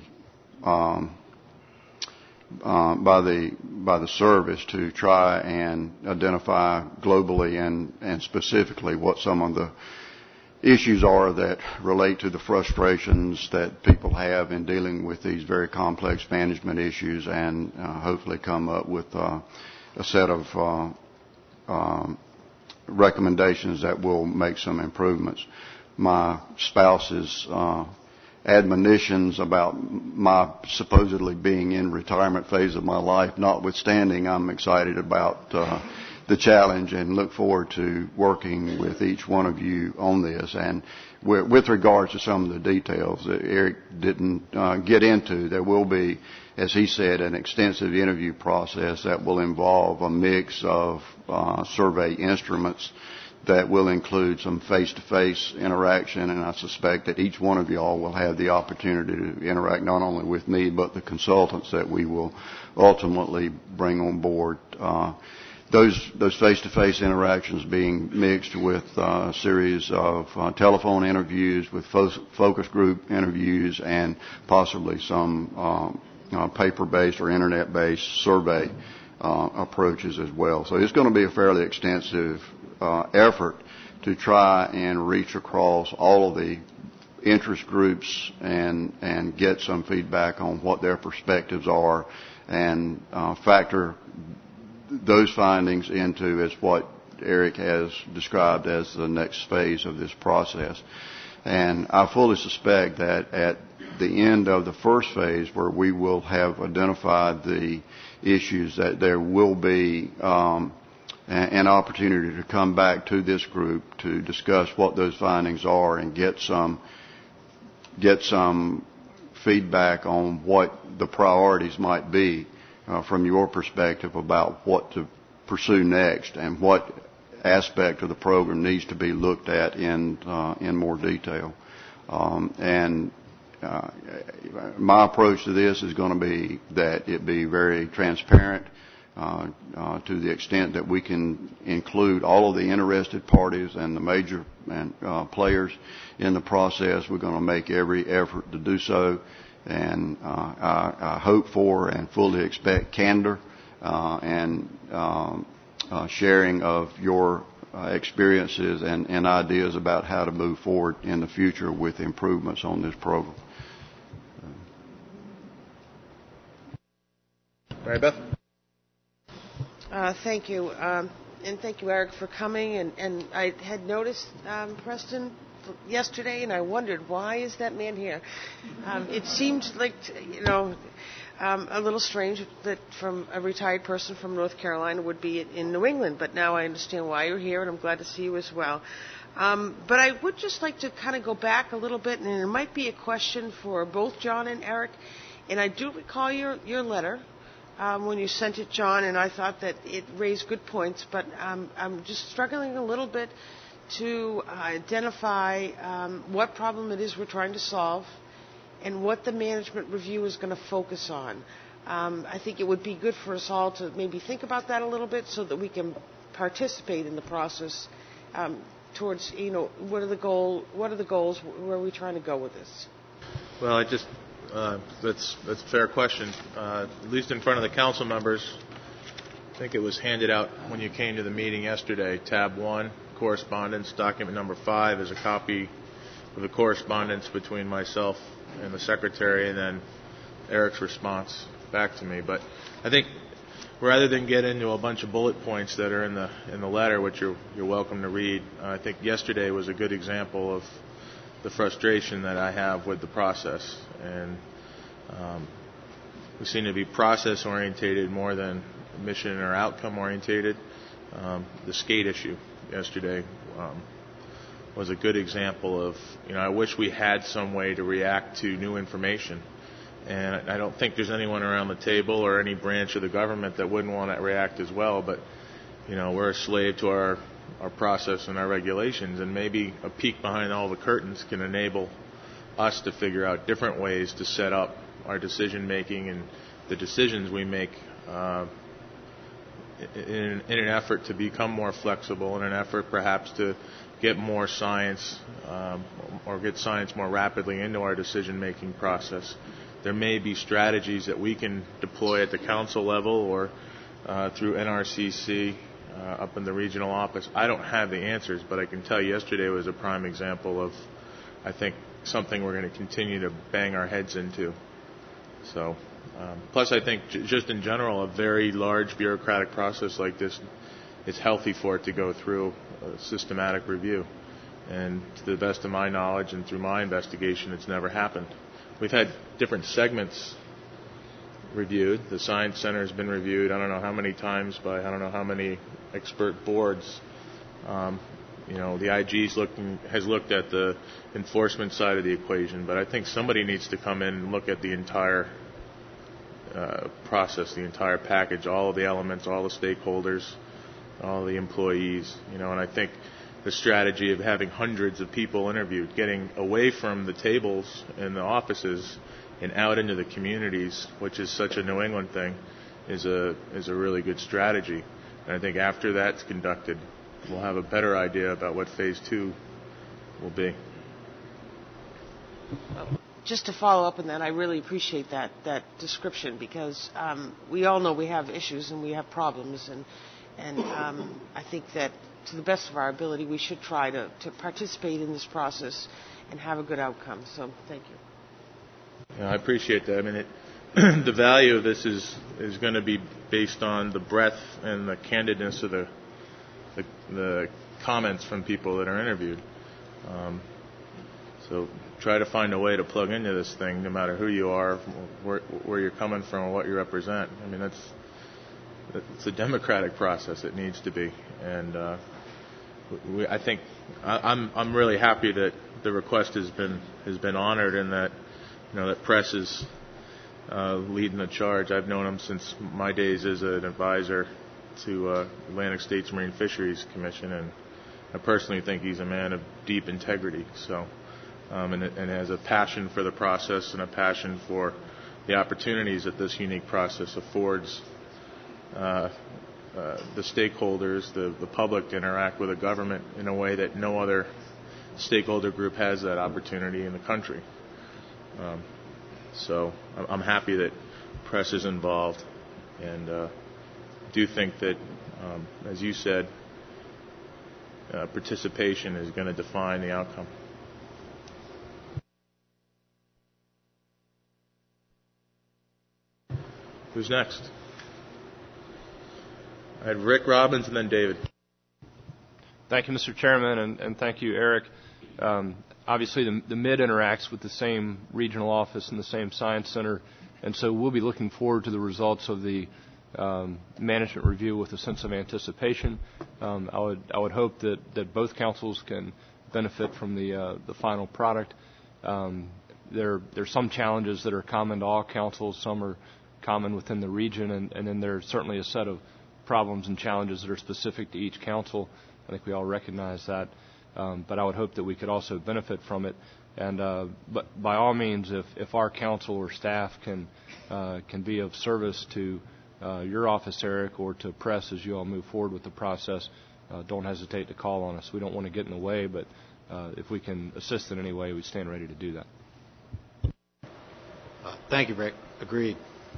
service to try and identify globally and specifically what some of the issues are that relate to the frustrations that people have in dealing with these very complex management issues, and hopefully come up with a set of recommendations that will make some improvements. My spouse's admonitions about my supposedly being in retirement phase of my life notwithstanding, I'm excited about the challenge and look forward to working with each one of you on this. And with regards to some of the details that Eric didn't get into, there will be, as he said, an extensive interview process that will involve a mix of survey instruments that will include some face-to-face interaction, and I suspect that each one of you all will have the opportunity to interact not only with me but the consultants that we will ultimately bring on board. Those face-to-face interactions being mixed with a series of telephone interviews, with focus group interviews, and possibly some paper-based or internet-based survey approaches as well. So it's going to be a fairly extensive effort to try and reach across all of the interest groups and get some feedback on what their perspectives are and factor those findings into as what Eric has described as the next phase of this process. And I fully suspect that at the end of the first phase, where we will have identified the issues, that there will be an opportunity to come back to this group to discuss what those findings are and get some feedback on what the priorities might be from your perspective about what to pursue next and what aspect of the program needs to be looked at in more detail. My approach to this is going to be that it be very transparent to the extent that we can include all of the interested parties and the major players in the process. We're going to make every effort to do so, and I hope for and fully expect candor and sharing of your experiences and ideas about how to move forward in the future with improvements on this program. Mary Beth? Thank you. And thank you, Eric, for coming. And I had noticed Preston yesterday, and I wondered, why is that man here? It seemed like, a little strange that from a retired person from North Carolina would be in New England, but now I understand why you're here, and I'm glad to see you as well. But I would just like to kind of go back a little bit, and it might be a question for both John and Eric. And I do recall your letter when you sent it, John, and I thought that it raised good points, but I'm just struggling a little bit to identify what problem it is we're trying to solve and what the management review is going to focus on. I think it would be good for us all to maybe think about that a little bit so that we can participate in the process towards, what are the goals? Where are we trying to go with this? Well, that's a fair question. At least in front of the council members, I think it was handed out when you came to the meeting yesterday. Tab 1, correspondence, document number 5 is a copy of the correspondence between myself and the secretary, and then Eric's response back to me. But I think rather than get into a bunch of bullet points that are in the letter, which you're welcome to read, I think yesterday was a good example of the frustration that I have with the process. And we seem to be process orientated more than mission or outcome orientated. The skate issue yesterday was a good example of, I wish we had some way to react to new information. And I don't think there's anyone around the table or any branch of the government that wouldn't want to react as well. But, we're a slave to our process and our regulations. And maybe a peek behind all the curtains can enable us to figure out different ways to set up our decision making and the decisions we make in an effort to become more flexible, in an effort perhaps to get more science or get science more rapidly into our decision-making process. There may be strategies that we can deploy at the council level or through NRCC up in the regional office. I don't have the answers, but I can tell you yesterday was a prime example of, I think, something we're going to continue to bang our heads into. So, plus I think just in general, a very large bureaucratic process like this, it's healthy for it to go through a systematic review. And to the best of my knowledge and through my investigation, it's never happened. We've had different segments reviewed. The Science Center has been reviewed I don't know how many times by I don't know how many expert boards. The IG has looked at the enforcement side of the equation, but I think somebody needs to come in and look at the entire process, the entire package, all of the elements, all the stakeholders, all the employees, and I think the strategy of having hundreds of people interviewed, getting away from the tables and the offices and out into the communities, which is such a New England thing, is a really good strategy. And I think after that's conducted, we'll have a better idea about what phase 2 will be. Just to follow up on that, I really appreciate that description, because we all know we have issues and we have problems, and I think that to the best of our ability, we should try to participate in this process and have a good outcome. So thank you. Yeah, I appreciate that. I mean, the value of this is going to be based on the breadth and the candidness of the comments from people that are interviewed. So try to find a way to plug into this thing, no matter who you are, where you're coming from, or what you represent. I mean, it's a democratic process. It needs to be, and I think I'm really happy that the request has been honored, and that that press is leading the charge. I've known him since my days as an advisor to Atlantic States Marine Fisheries Commission, and I personally think he's a man of deep integrity. So, and has a passion for the process and a passion for the opportunities that this unique process affords the stakeholders, the public, to interact with the government in a way that no other stakeholder group has that opportunity in the country. So I'm happy that press is involved, and do think that, as you said, participation is going to define the outcome. Who's next? I had Rick Robbins and then David. Thank you, Mr. Chairman, and thank you, Eric. Obviously, the MID interacts with the same regional office and the same science center, and so we'll be looking forward to the results of the management review with a sense of anticipation. I would hope that both councils can benefit from the final product. There's some challenges that are common to all councils. Some are common within the region, and then there's certainly a set of problems and challenges that are specific to each council. I think we all recognize that. But I would hope that we could also benefit from it. And but by all means, if our council or staff can be of service to your office, Eric, or to press as you all move forward with the process, don't hesitate to call on us. We don't want to get in the way, but if we can assist in any way, we stand ready to do that. Thank you, Rick. Agreed.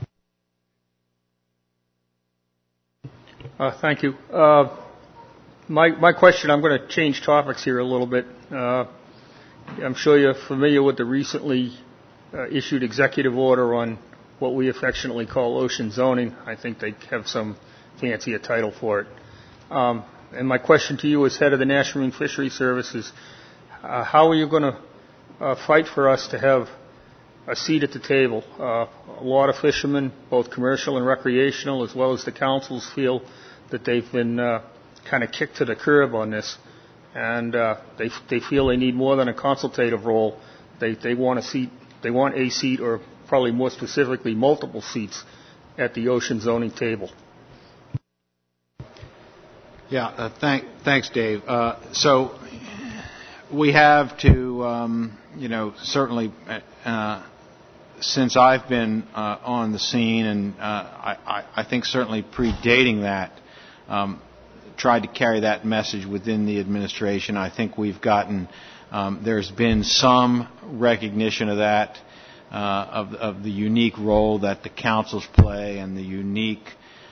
Thank you. My question, I'm going to change topics here a little bit. I'm sure you're familiar with the recently issued executive order on what we affectionately call ocean zoning. I think they have some fancier title for it. And my question to you as head of the National Marine Fisheries Service is, how are you going to fight for us to have a seat at the table? A lot of fishermen, both commercial and recreational, as well as the councils, feel that they've been kind of kicked to the curb on this, and they feel they need more than a consultative role. They want a seat. They want a seat, or probably more specifically, multiple seats at the ocean zoning table. Yeah, thanks, Dave. So we have to, certainly, since I've been on the scene, and I think certainly predating that, tried to carry that message within the administration. I think we've gotten, there's been some recognition of that, of the unique role that the councils play and the unique,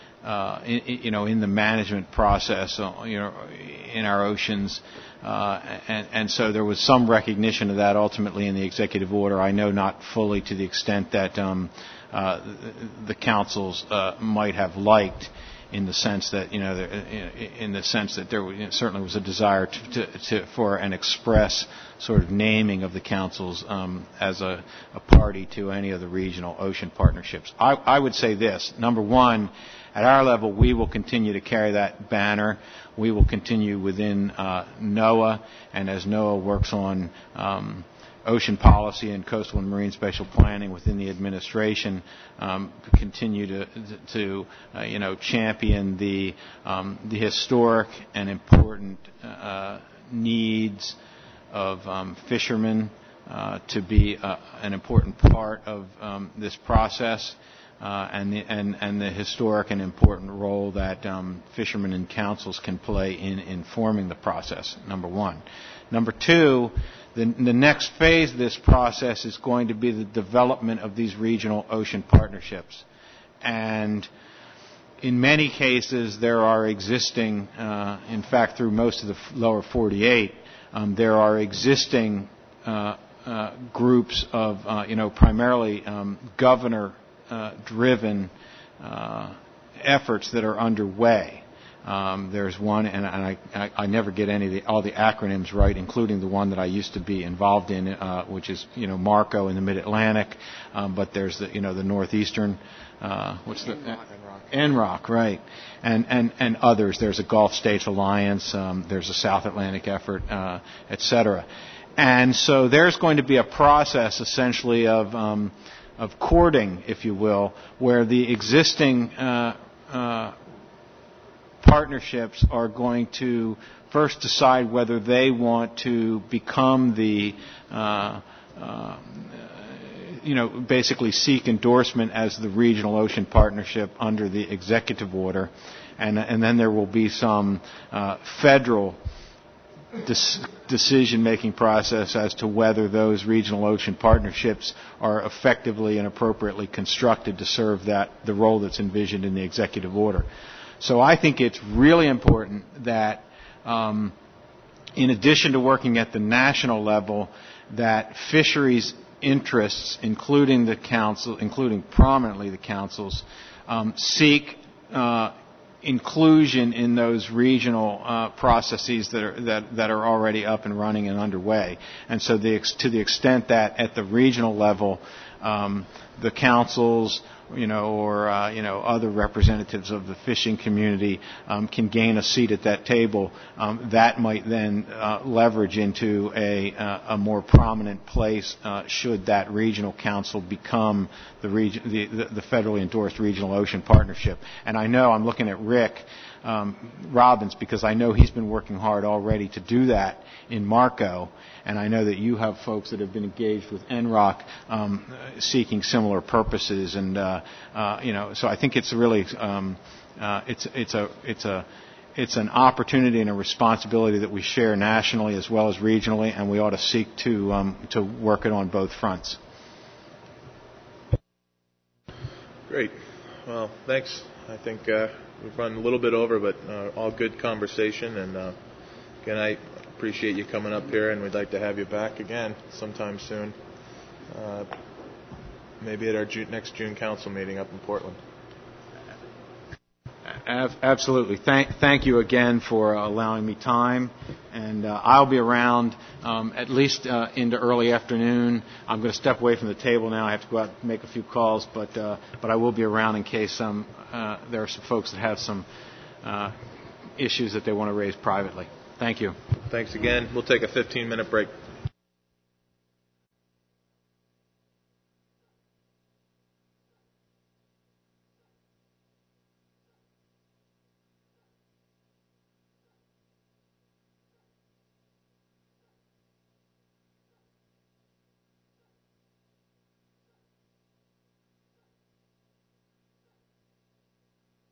in the management process, in our oceans. And so there was some recognition of that ultimately in the executive order. I know not fully to the extent that the councils might have liked, in the sense that there certainly was a desire for an express sort of naming of the councils as a party to any of the regional ocean partnerships. I would say this: number one, at our level, we will continue to carry that banner. We will continue within NOAA, and as NOAA works on ocean policy and coastal and marine spatial planning within the administration, continue to champion the historic and important needs of fishermen to be an important part of this process. And the historic and important role that fishermen and councils can play in informing the process, number one. Number two, the next phase of this process is going to be the development of these regional ocean partnerships. And in many cases, there are existing, in fact, through most of the lower 48, there are existing groups of, primarily governor-driven efforts that are underway. There's one, and I never get all the acronyms right, including the one that I used to be involved in, which is MARCO in the Mid-Atlantic. But there's the the Northeastern, what's the NROC, right? And others. There's a Gulf States Alliance. There's a South Atlantic effort, et cetera. And so there's going to be a process essentially of courting, if you will, where the existing partnerships are going to first decide whether they want to become the, basically seek endorsement as the regional ocean partnership under the executive order, and then there will be some federal decision-making process as to whether those regional ocean partnerships are effectively and appropriately constructed to serve the role that's envisioned in the executive order. So I think it's really important that, in addition to working at the national level, that fisheries interests, including prominently the councils, seek inclusion in those regional processes that are already up and running and underway. And so to the extent that at the regional level, the councils, or other representatives of the fishing community can gain a seat at that table, that might then leverage into a more prominent place should that regional council become the federally endorsed regional ocean partnership. And I know I'm looking at Rick Robbins, because I know he's been working hard already to do that in MARCO, and I know that you have folks that have been engaged with NROC seeking similar purposes, and so I think it's really it's it's an opportunity and a responsibility that we share nationally as well as regionally, and we ought to seek to work it on both fronts. Great. Well, thanks. I think we've run a little bit over, but all good conversation. And again, I appreciate you coming up here, and we'd like to have you back again sometime soon. Maybe at our next June council meeting up in Portland. Absolutely. Thank you again for allowing me time. And I'll be around at least into early afternoon. I'm going to step away from the table now. I have to go out and make a few calls, but I will be around in case there are some folks that have some issues that they want to raise privately. Thank you. Thanks again. We'll take a 15-minute break.